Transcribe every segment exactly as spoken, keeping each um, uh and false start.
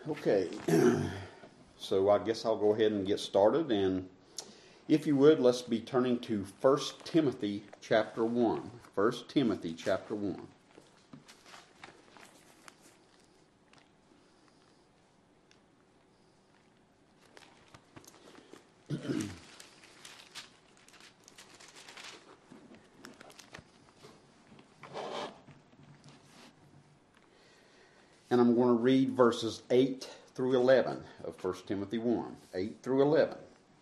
Okay, so I guess I'll go ahead and get started, and if you would, let's be turning to First Timothy chapter one. First Timothy chapter one. And I'm going to read verses eight through eleven of First Timothy one. eight through eleven.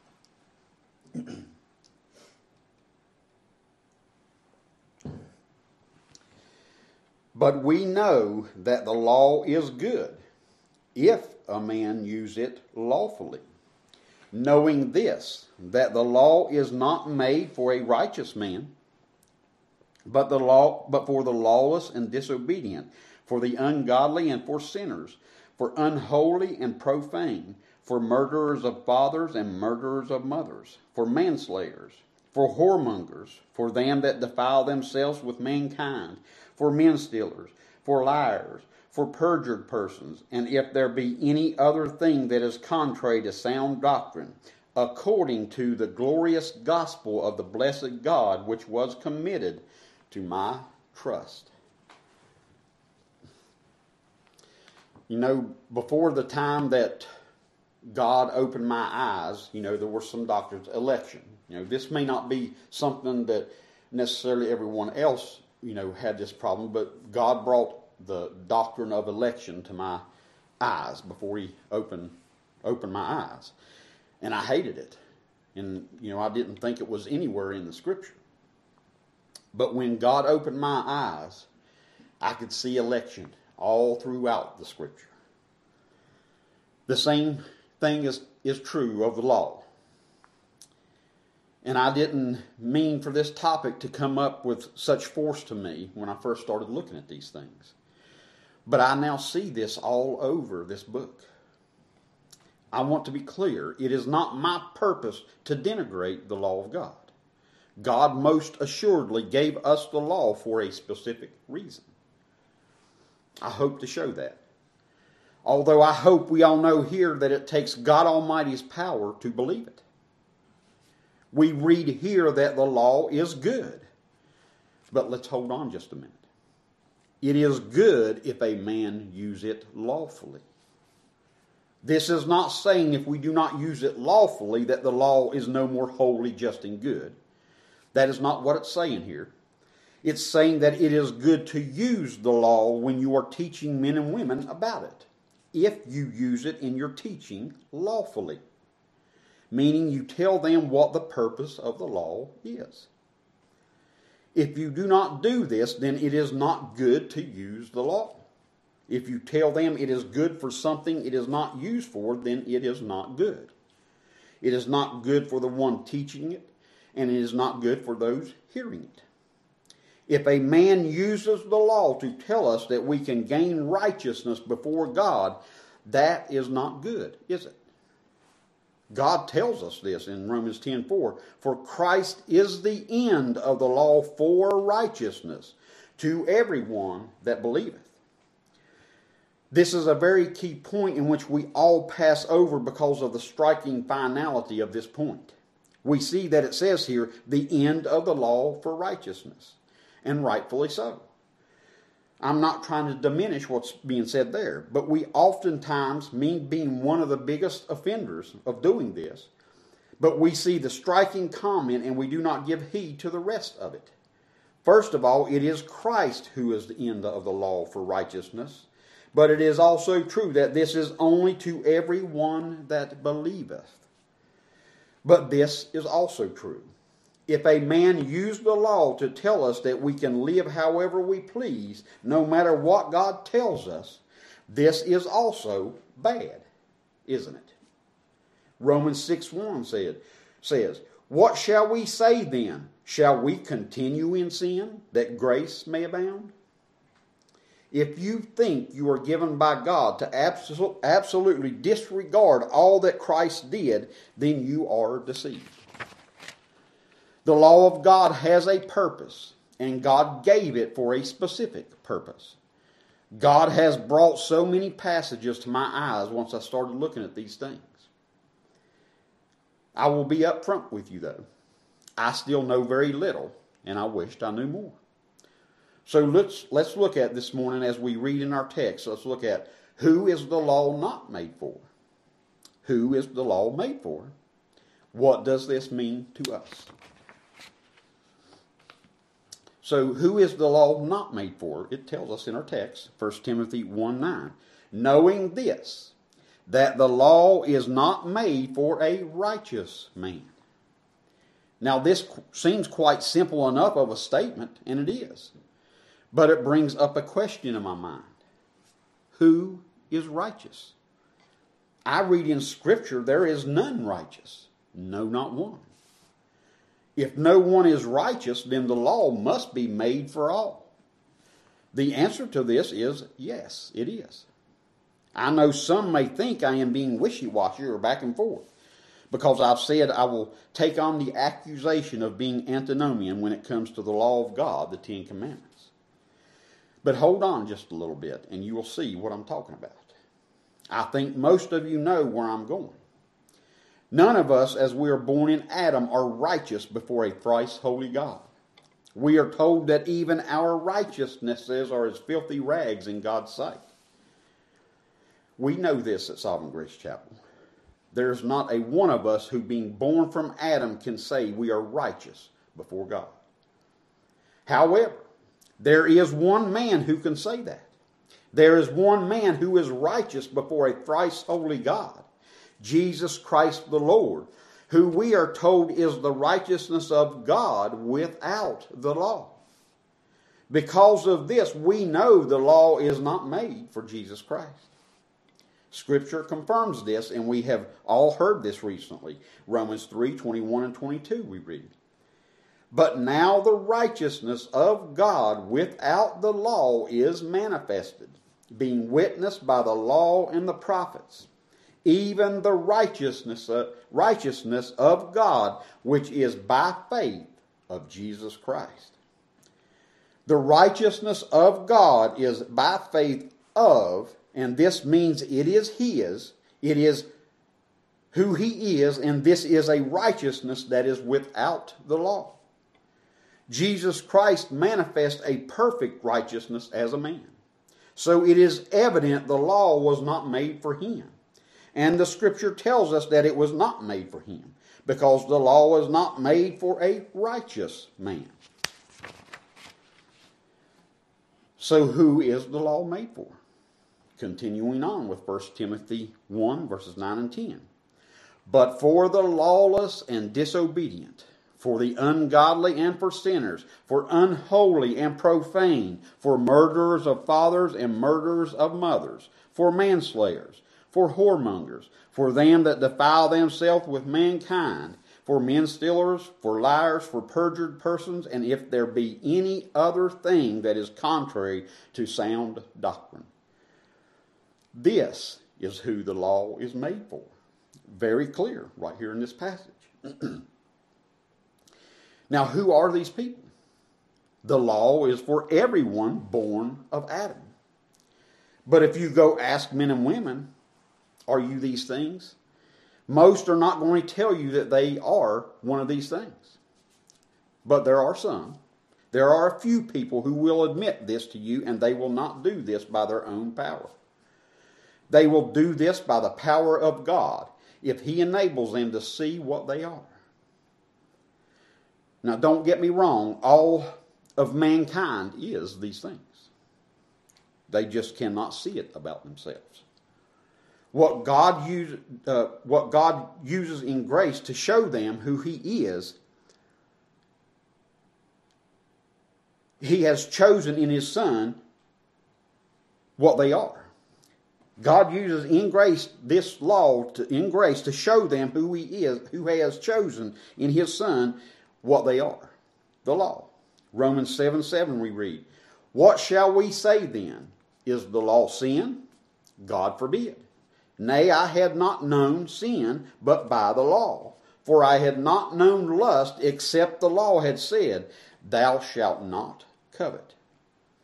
But we know that the law is good, if a man use it lawfully, knowing this, that the law is not made for a righteous man, but the law, but for the lawless and disobedient, for the ungodly and for sinners, for unholy and profane, for murderers of fathers and murderers of mothers, for manslayers, for whoremongers, for them that defile themselves with mankind, for men stealers, for liars, for perjured persons, and if there be any other thing that is contrary to sound doctrine, according to the glorious gospel of the blessed God, which was committed to my trust. You know, before the time that God opened my eyes, you know, there were some doctrines, election. You know, this may not be something that necessarily everyone else, you know, had this problem, but God brought the doctrine of election to my eyes before He opened opened my eyes. And I hated it. And, you know, I didn't think it was anywhere in the Scripture. But when God opened my eyes, I could see election all throughout the Scripture. The same thing is, is true of the law. And I didn't mean for this topic to come up with such force to me when I first started looking at these things. But I now see this all over this book. I want to be clear, it is not my purpose to denigrate the law of God. God most assuredly gave us the law for a specific reason. I hope to show that. Although I hope we all know here that it takes God Almighty's power to believe it. We read here that the law is good. But let's hold on just a minute. It is good if a man use it lawfully. This is not saying if we do not use it lawfully that the law is no more holy, just, and good. That is not what it's saying here. It's saying that it is good to use the law when you are teaching men and women about it, if you use it in your teaching lawfully, meaning you tell them what the purpose of the law is. If you do not do this, then it is not good to use the law. If you tell them it is good for something it is not used for, then it is not good. It is not good for the one teaching it, and it is not good for those hearing it. If a man uses the law to tell us that we can gain righteousness before God, that is not good, is it? God tells us this in Romans ten four. For Christ is the end of the law for righteousness to everyone that believeth. This is a very key point in which we all pass over because of the striking finality of this point. We see that it says here, the end of the law for righteousness. And rightfully so. I'm not trying to diminish what's being said there, but we oftentimes, me being one of the biggest offenders of doing this, but we see the striking comment and we do not give heed to the rest of it. First of all, it is Christ who is the end of the law for righteousness, but it is also true that this is only to every one that believeth. But this is also true. If a man use the law to tell us that we can live however we please, no matter what God tells us, this is also bad, isn't it? Romans six one said, says, what shall we say then? Shall we continue in sin, that grace may abound? If you think you are given by God to absol- absolutely disregard all that Christ did, then you are deceived. The law of God has a purpose, and God gave it for a specific purpose. God has brought so many passages to my eyes once I started looking at these things. I will be upfront with you, though. I still know very little, and I wished I knew more. So let's let's look at this morning as we read in our text. Let's look at who is the law not made for? Who is the law made for? What does this mean to us? So who is the law not made for? It tells us in our text, First Timothy one nine. Knowing this, that the law is not made for a righteous man. Now this seems quite simple enough of a statement, and it is. But it brings up a question in my mind. Who is righteous? I read in Scripture there is none righteous. No, not one. If no one is righteous, then the law must be made for all. The answer to this is yes, it is. I know some may think I am being wishy-washy or back and forth because I've said I will take on the accusation of being antinomian when it comes to the law of God, the Ten Commandments. But hold on just a little bit and you will see what I'm talking about. I think most of you know where I'm going. None of us, as we are born in Adam, are righteous before a thrice holy God. We are told that even our righteousnesses are as filthy rags in God's sight. We know this at Sovereign Grace Chapel. There's not a one of us who, being born from Adam, can say we are righteous before God. However, there is one man who can say that. There is one man who is righteous before a thrice holy God. Jesus Christ the Lord, who we are told is the righteousness of God without the law. Because of this, we know the law is not made for Jesus Christ. Scripture confirms this, and we have all heard this recently. Romans three twenty-one and twenty-two we read. But now the righteousness of God without the law is manifested, being witnessed by the law and the prophets, even the righteousness, uh, righteousness of God, which is by faith of Jesus Christ. The righteousness of God is by faith of, and this means it is His, it is who He is, and this is a righteousness that is without the law. Jesus Christ manifests a perfect righteousness as a man. So it is evident the law was not made for Him. And the Scripture tells us that it was not made for Him, because the law was not made for a righteous man. So who is the law made for? Continuing on with First Timothy one, verses nine and ten. But for the lawless and disobedient, for the ungodly and for sinners, for unholy and profane, for murderers of fathers and murderers of mothers, for manslayers, for whoremongers, for them that defile themselves with mankind, for men stealers, for liars, for perjured persons, and if there be any other thing that is contrary to sound doctrine. This is who the law is made for. Very clear right here in this passage. Now, who are these people? The law is for everyone born of Adam. But if you go ask men and women, are you these things? Most are not going to tell you that they are one of these things. But there are some. There are a few people who will admit this to you, and they will not do this by their own power. They will do this by the power of God, if He enables them to see what they are. Now, don't get me wrong, all of mankind is these things. They just cannot see it about themselves. What God, use, uh, what God uses in grace to show them who He is, He has chosen in His Son what they are. God uses in grace this law to, in grace to show them who He is, who He has chosen in His Son what they are. The law. Romans seven seven we read, what shall we say then? Is the law sin? God forbid. Nay, I had not known sin but by the law. For I had not known lust except the law had said, thou shalt not covet.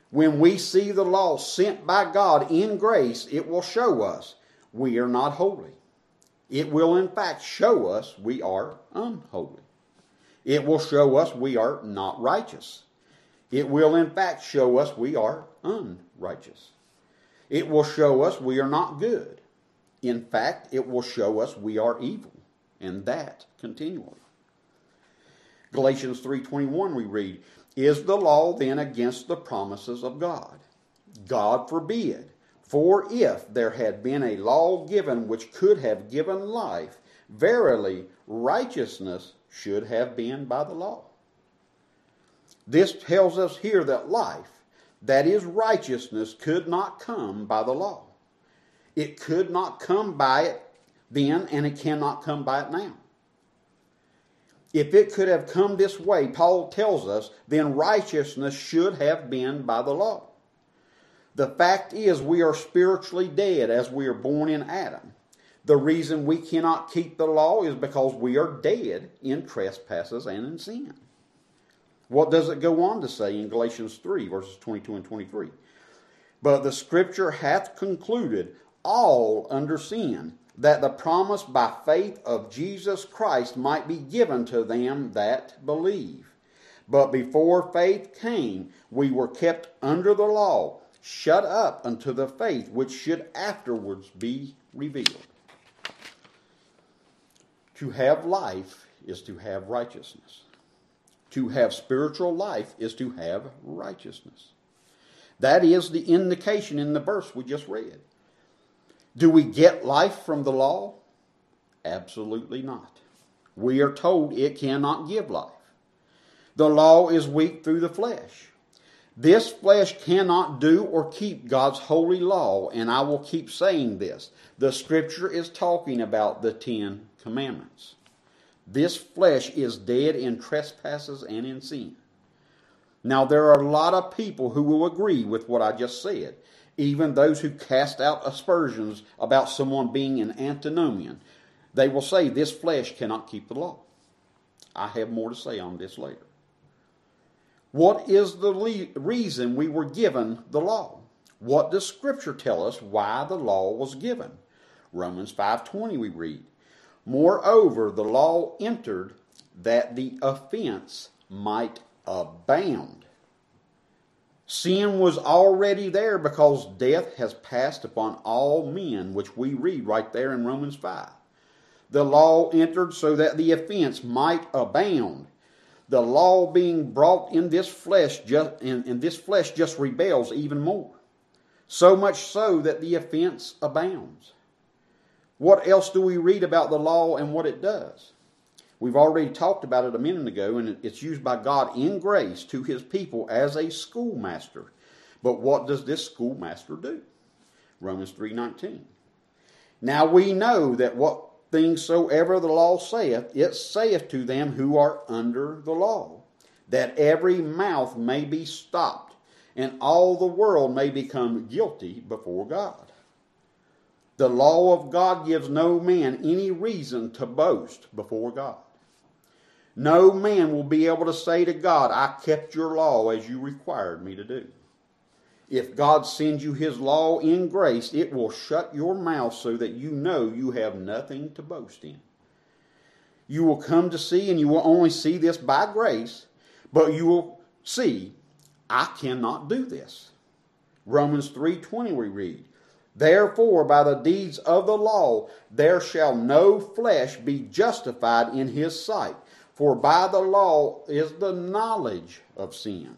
When we see the law sent by God in grace, it will show us we are not holy. It will in fact show us we are unholy. It will show us we are not righteous. It will in fact show us we are unrighteous. It will show us we are not good. In fact, it will show us we are evil, and that continually. Galatians three twenty-one we read, "Is the law then against the promises of God? God forbid. For if there had been a law given which could have given life, verily righteousness should have been by the law." This tells us here that life, that is righteousness, could not come by the law. It could not come by it then, and it cannot come by it now. If it could have come this way, Paul tells us, then righteousness should have been by the law. The fact is we are spiritually dead as we are born in Adam. The reason we cannot keep the law is because we are dead in trespasses and in sin. What does it go on to say in Galatians three, verses twenty-two and twenty-three? "But the Scripture hath concluded all under sin, that the promise by faith of Jesus Christ might be given to them that believe. But before faith came, we were kept under the law, shut up unto the faith which should afterwards be revealed." To have life is to have righteousness. To have spiritual life is to have righteousness. That is the indication in the verse we just read. Do we get life from the law? Absolutely not. We are told it cannot give life. The law is weak through the flesh. This flesh cannot do or keep God's holy law, and I will keep saying this. The Scripture is talking about the Ten Commandments. This flesh is dead in trespasses and in sin. Now, there are a lot of people who will agree with what I just said, even those who cast out aspersions about someone being an antinomian. They will say this flesh cannot keep the law. I have more to say on this later. What is the le- reason we were given the law? What does Scripture tell us why the law was given? Romans five twenty we read, "Moreover, the law entered that the offense might abound." Sin was already there because death has passed upon all men, which we read right there in Romans five. The law entered so that the offense might abound. The law being brought in this flesh, just, and, and this flesh just rebels even more. So much so that the offense abounds. What else do we read about the law and what it does? We've already talked about it a minute ago, and it's used by God in grace to His people as a schoolmaster. But what does this schoolmaster do? Romans three nineteen. "Now we know that what things soever the law saith, it saith to them who are under the law, that every mouth may be stopped, and all the world may become guilty before God." The law of God gives no man any reason to boast before God. No man will be able to say to God, "I kept your law as you required me to do." If God sends you His law in grace, it will shut your mouth so that you know you have nothing to boast in. You will come to see, and you will only see this by grace, but you will see, I cannot do this. Romans three twenty we read, "Therefore by the deeds of the law there shall no flesh be justified in His sight, for by the law is the knowledge of sin."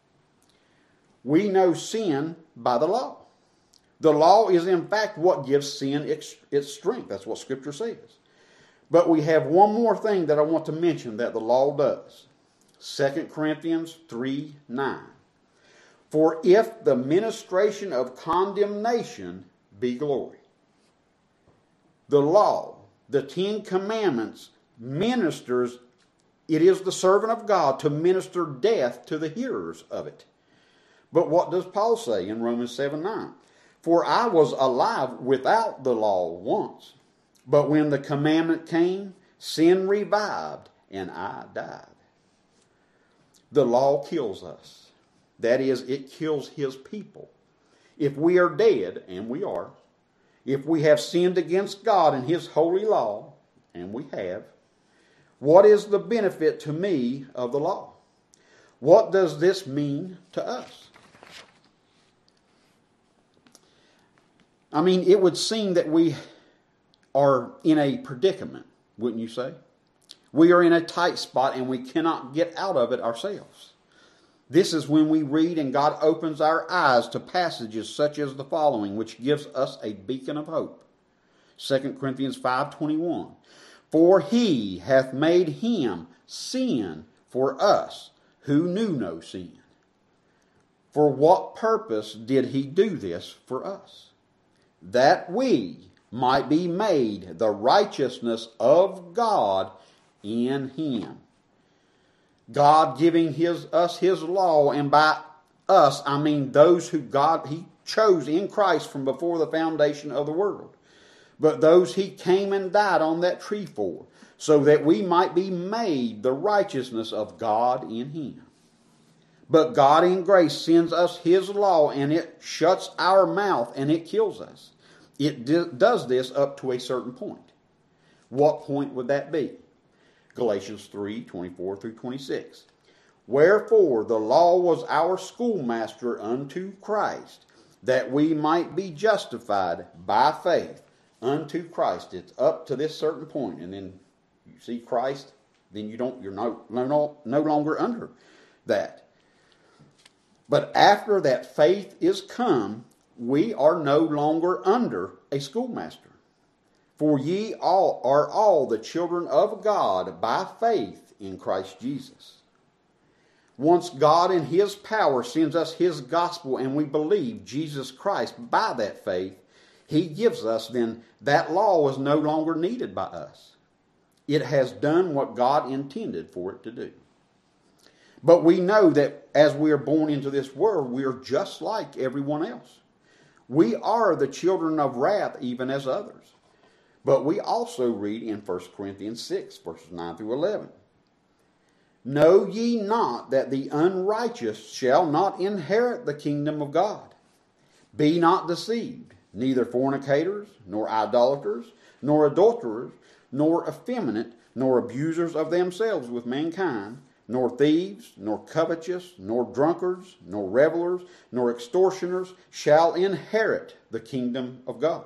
We know sin by the law. The law is in fact what gives sin its, its strength. That's what Scripture says. But we have one more thing that I want to mention that the law does. Second Corinthians three nine. "For if the ministration of condemnation be glory." The law, the Ten Commandments, ministers, it is the servant of God to minister death to the hearers of it. But what does Paul say in Romans seven nine? "For I was alive without the law once, but when the commandment came, sin revived, and I died." The law kills us. That is, it kills his people. If we are dead, and we are, if we have sinned against God and his holy law, and we have, what is the benefit to me of the law? What does this mean to us? I mean, it would seem that we are in a predicament, wouldn't you say? We are in a tight spot and we cannot get out of it ourselves. This is when we read and God opens our eyes to passages such as the following, which gives us a beacon of hope. Second Corinthians five twenty-one. For he hath made him sin for us who knew no sin. For what purpose did he do this for us? That we might be made the righteousness of God in him. God giving his, us his law, and by us I mean those who God he chose in Christ from before the foundation of the world. But those he came and died on that tree for, so that we might be made the righteousness of God in him. But God in grace sends us his law, and it shuts our mouth and it kills us. It does this up to a certain point. What point would that be? Galatians three twenty-four through twenty-six. Wherefore the law was our schoolmaster unto Christ, that we might be justified by faith unto Christ. It's up to this certain point, and then you see Christ, then you don't, you're no, no, no longer under that. But after that faith is come, we are no longer under a schoolmaster. For ye all are all the children of God by faith in Christ Jesus. Once God in his power sends us his gospel and we believe Jesus Christ by that faith, he gives us, then that law is no longer needed by us. It has done what God intended for it to do. But we know that as we are born into this world, we are just like everyone else. We are the children of wrath even as others. But we also read in First Corinthians six, verses nine through eleven. Know ye not that the unrighteous shall not inherit the kingdom of God? Be not deceived, neither fornicators, nor idolaters, nor adulterers, nor effeminate, nor abusers of themselves with mankind, nor thieves, nor covetous, nor drunkards, nor revelers, nor extortioners shall inherit the kingdom of God.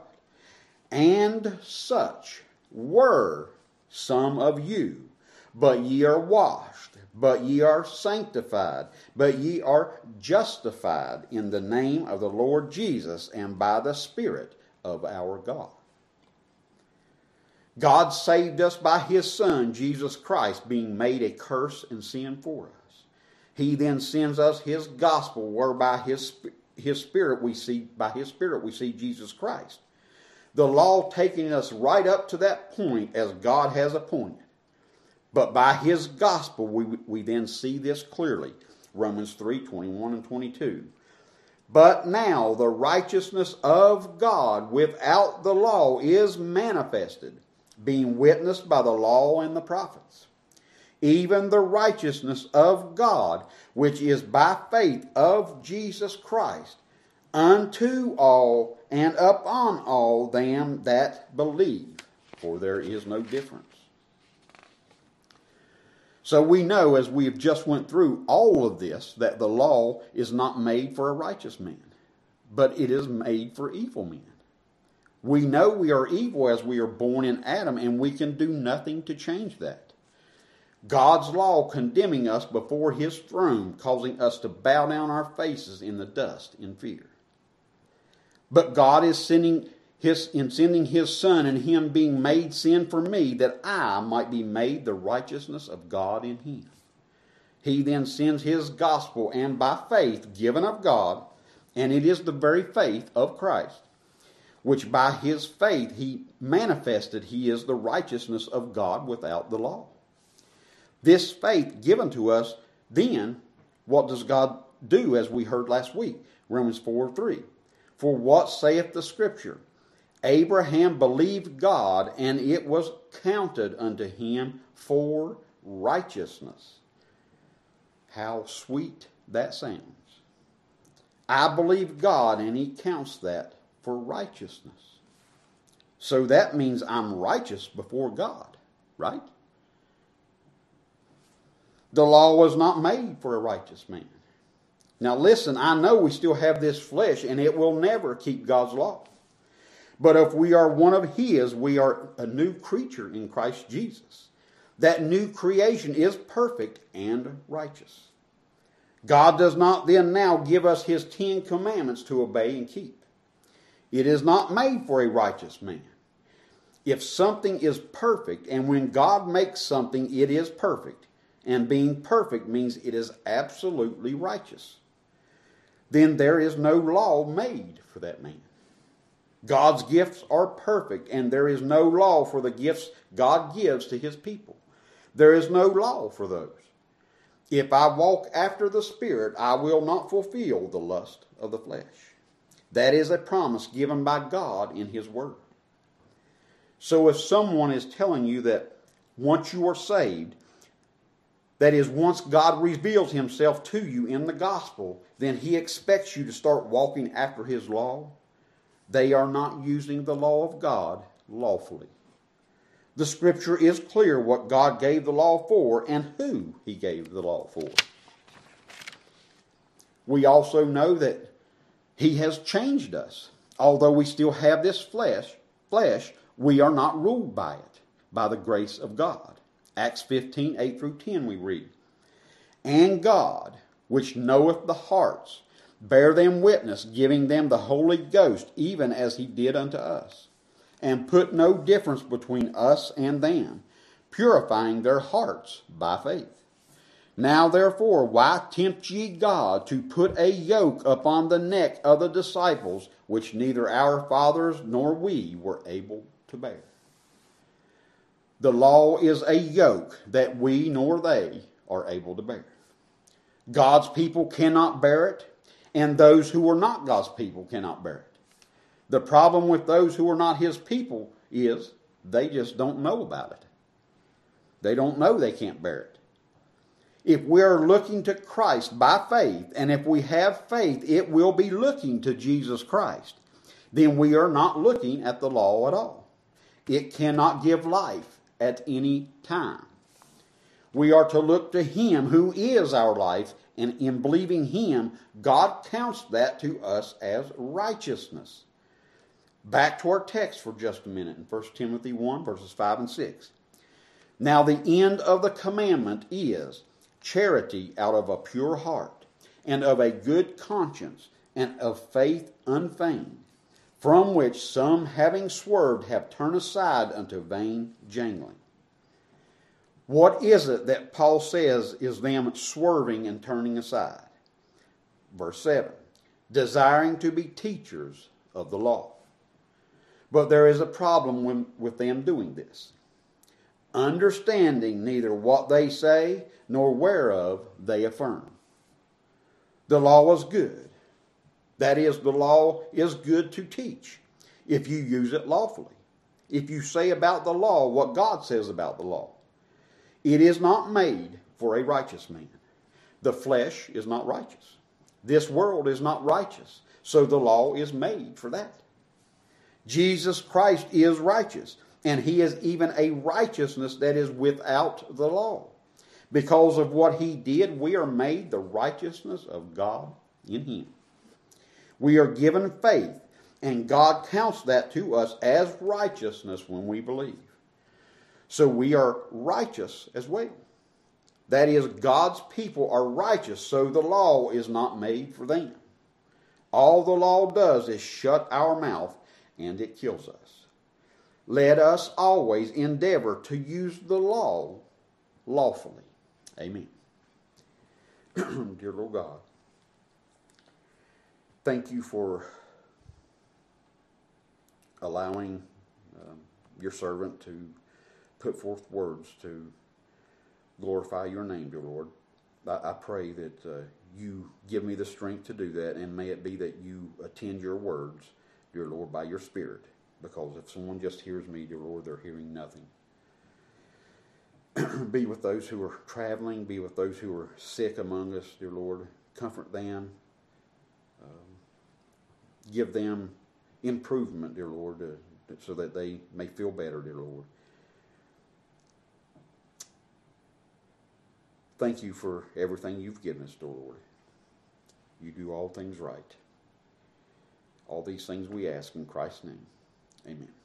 And such were some of you, but ye are washed, but ye are sanctified, but ye are justified in the name of the Lord Jesus and by the Spirit of our God. God saved us by his Son, Jesus Christ, being made a curse and sin for us. He then sends us his gospel, whereby his, his Spirit we see, by his Spirit we see Jesus Christ. The law taking us right up to that point as God has appointed. But by his gospel we, we then see this clearly. Romans three twenty-one and twenty-two. But now the righteousness of God without the law is manifested, being witnessed by the law and the prophets. Even the righteousness of God, which is by faith of Jesus Christ, unto all and upon all them that believe, for there is no difference. So we know, as we have just went through all of this, that the law is not made for a righteous man, but it is made for evil men. We know we are evil as we are born in Adam, and we can do nothing to change that. God's law condemning us before his throne, causing us to bow down our faces in the dust in fear. But God is sending his, in sending his Son and him being made sin for me, that I might be made the righteousness of God in him. He then sends his gospel, and by faith given of God, and it is the very faith of Christ, which by his faith he manifested he is the righteousness of God without the law. This faith given to us, then, what does God do, as we heard last week? Romans four three. For what saith the Scripture? Abraham believed God, and it was counted unto him for righteousness. How sweet that sounds. I believe God, and He counts that for righteousness. So that means I'm righteous before God, right? The law was not made for a righteous man. Now listen, I know we still have this flesh, and it will never keep God's law. But if we are one of His, we are a new creature in Christ Jesus. That new creation is perfect and righteous. God does not then now give us His Ten Commandments to obey and keep. It is not made for a righteous man. If something is perfect, and when God makes something, it is perfect, and being perfect means it is absolutely righteous, then there is no law made for that man. God's gifts are perfect, and there is no law for the gifts God gives to His people. There is no law for those. If I walk after the Spirit, I will not fulfill the lust of the flesh. That is a promise given by God in His Word. So if someone is telling you that once you are saved, that is, once God reveals Himself to you in the gospel, then He expects you to start walking after His law, they are not using the law of God lawfully. The Scripture is clear what God gave the law for and who He gave the law for. We also know that He has changed us. Although we still have this flesh, flesh, we are not ruled by it, by the grace of God. Acts fifteen, eight through ten we read, "And God, which knoweth the hearts, bear them witness, giving them the Holy Ghost, even as He did unto us, and put no difference between us and them, purifying their hearts by faith. Now therefore, why tempt ye God to put a yoke upon the neck of the disciples, which neither our fathers nor we were able to bear?" The law is a yoke that we nor they are able to bear. God's people cannot bear it, and those who are not God's people cannot bear it. The problem with those who are not His people is they just don't know about it. They don't know they can't bear it. If we are looking to Christ by faith, and if we have faith, it will be looking to Jesus Christ, then we are not looking at the law at all. It cannot give life at any time. We are to look to Him who is our life, and in believing Him, God counts that to us as righteousness. Back to our text for just a minute in First Timothy one, verses five and six. "Now the end of the commandment is charity out of a pure heart, and of a good conscience, and of faith unfeigned, from which some, having swerved, have turned aside unto vain jangling." What is it that Paul says is them swerving and turning aside? Verse seven, "Desiring to be teachers of the law." But there is a problem when, with them doing this. "Understanding neither what they say, nor whereof they affirm." The law is good. That is, the law is good to teach if you use it lawfully. If you say about the law what God says about the law. It is not made for a righteous man. The flesh is not righteous. This world is not righteous. So the law is made for that. Jesus Christ is righteous, and He is even a righteousness that is without the law. Because of what He did, we are made the righteousness of God in Him. We are given faith, and God counts that to us as righteousness when we believe. So we are righteous as well. That is, God's people are righteous, so the law is not made for them. All the law does is shut our mouth, and it kills us. Let us always endeavor to use the law lawfully. Amen. Dear Lord God, thank You for allowing um, Your servant to put forth words to glorify Your name, dear Lord. I, I pray that uh, You give me the strength to do that, and may it be that You attend Your words, dear Lord, by Your Spirit. Because if someone just hears me, dear Lord, they're hearing nothing. Be with those who are traveling. Be with those who are sick among us, dear Lord. Comfort them. um, give them improvement, dear Lord, uh, so that they may feel better, dear Lord. Thank you for everything you've given us, dear Lord. You do all things right. All these things we ask in Christ's name. Amen.